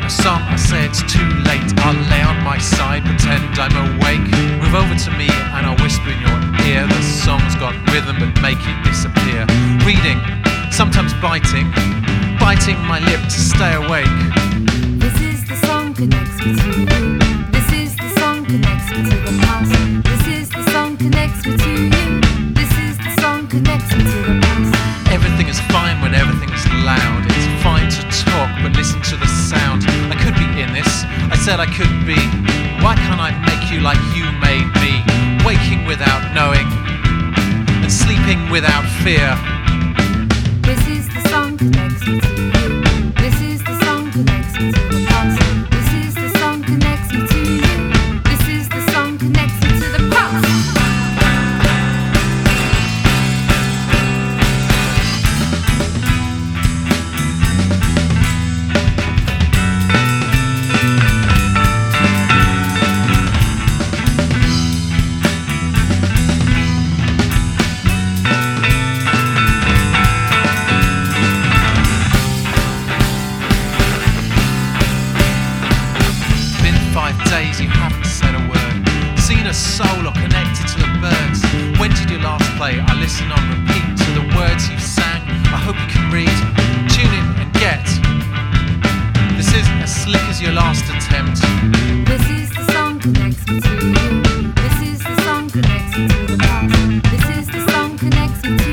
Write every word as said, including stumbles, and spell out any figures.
A song, I say it's too late. I'll lay on my side, pretend I'm awake. Move over to me and I'll whisper in your ear. The song's got rhythm but make it disappear. Reading, sometimes biting, biting my lip to stay awake. This is the song connects me to you. This is the song connects me to the past. This is the song connects me to you. This is the song connects me to the past. Everything is fine when everything's loud. It's fine to talk, but listen to the sound. I could be in this, I said I could be. Why can't I make you like you made me? Waking without knowing, and sleeping without fear. This is the song connects me to you. This is the song connects me to the past. This is the song connects me to you. This is the song connects me to the past. Five days you haven't said a word. Seen a soul or connected to the birds. When did you last play? I listen on repeat to the words you sang. I hope you can read. Tune in and get. This isn't as slick as your last attempt. This is the song connects me to you. This is the song connects me to the past. This is the song connects me to